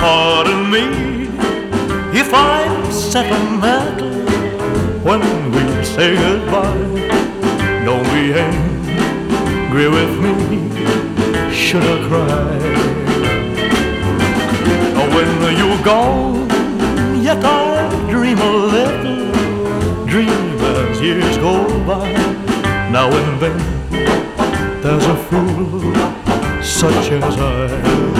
pardon me if I'm sentimental when we say goodbye. Don't be angry with me, should I cry? When you're gone, yet I dream a little dream as years go by. Now and then there's a fool such as I.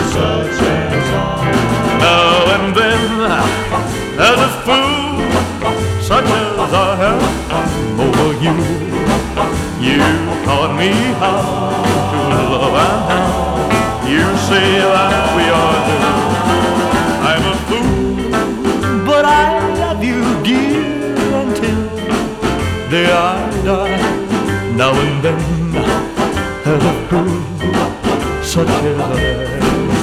Now and then there's a fool such as I am over you. You taught me how to love, and now you say that we are two. I'm a fool, but I love you, dear, until the day I die. Now and then there's a fool such as I.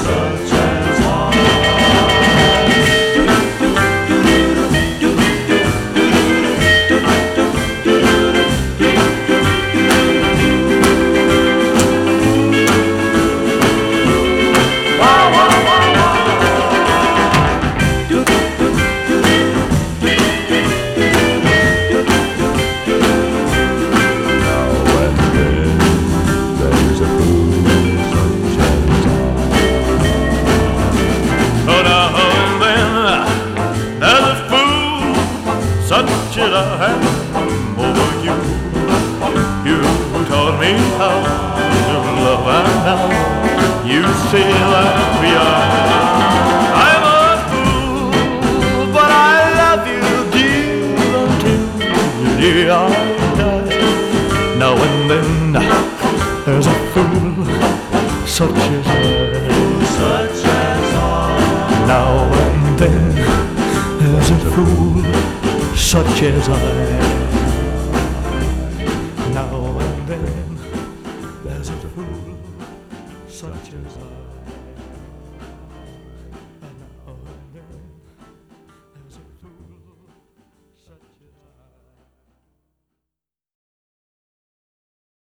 Such as I have over you. You taught me how to love, and now you say that we are. I'm a fool, but I love you, dear, until the day I die. Now and then there's a fool such as I. Now and then there's a fool such as I.